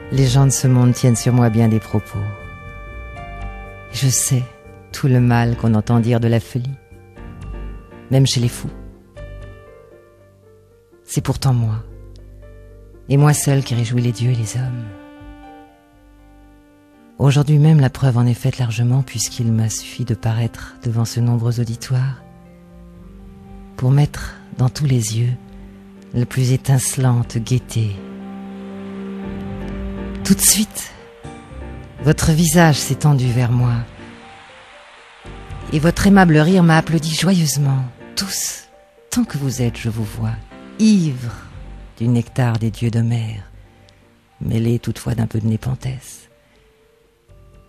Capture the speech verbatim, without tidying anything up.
Les gens de ce monde tiennent sur moi bien des propos. Je sais tout le mal qu'on entend dire de la folie, même chez les fous. C'est pourtant moi, et moi seul qui réjouis les dieux et les hommes. Aujourd'hui même, la preuve en est faite largement, puisqu'il m'a suffi de paraître devant ce nombreux auditoire pour mettre dans tous les yeux la plus étincelante gaieté. Tout de suite, votre visage s'est tendu vers moi, et votre aimable rire m'a applaudi joyeusement. Tous, tant que vous êtes, je vous vois, ivres du nectar des dieux d'Homère, mêlé toutefois d'un peu de népenthes.